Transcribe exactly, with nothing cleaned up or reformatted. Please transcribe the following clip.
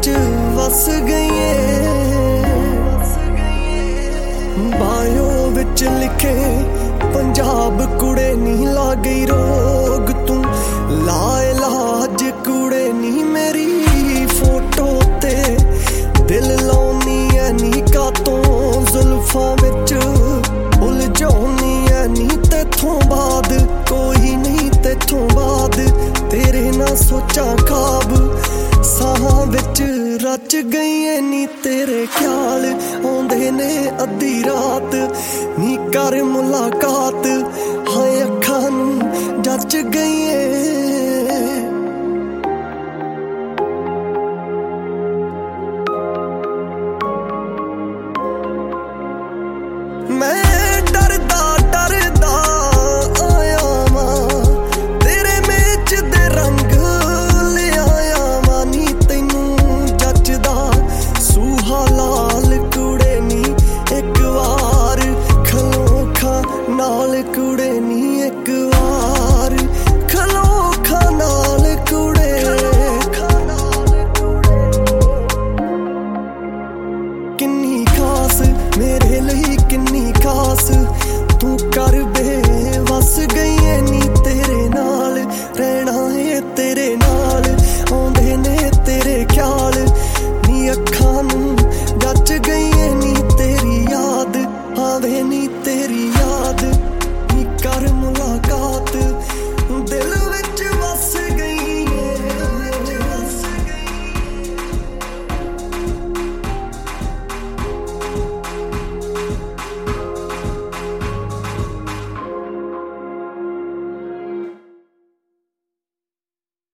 विच वस गईए, बायो विच लिखे पंजाब कुड़े नी ला गई रोग तू, लाए लाज कुड़े नी मेरी फोटो ते दिल लाउनी है नी कातों जुल्फां विच उलझाउनी है नी तेथों बाद कोई नहीं तेथों बाद तेरे ना सोचा ख्वाब साहां विच रच गई नी तेरे ख्याल आउंदे ने अद्धी रात नी कर मुलाकात हाय अखां नूं जच गई मैं डरदा डरदा आया वां तेरे मेच दे रंग ले आया वां नी तैनू जचदा सूहा लाल कुड़े नी एक वार खलों खा नाल कुड़े नी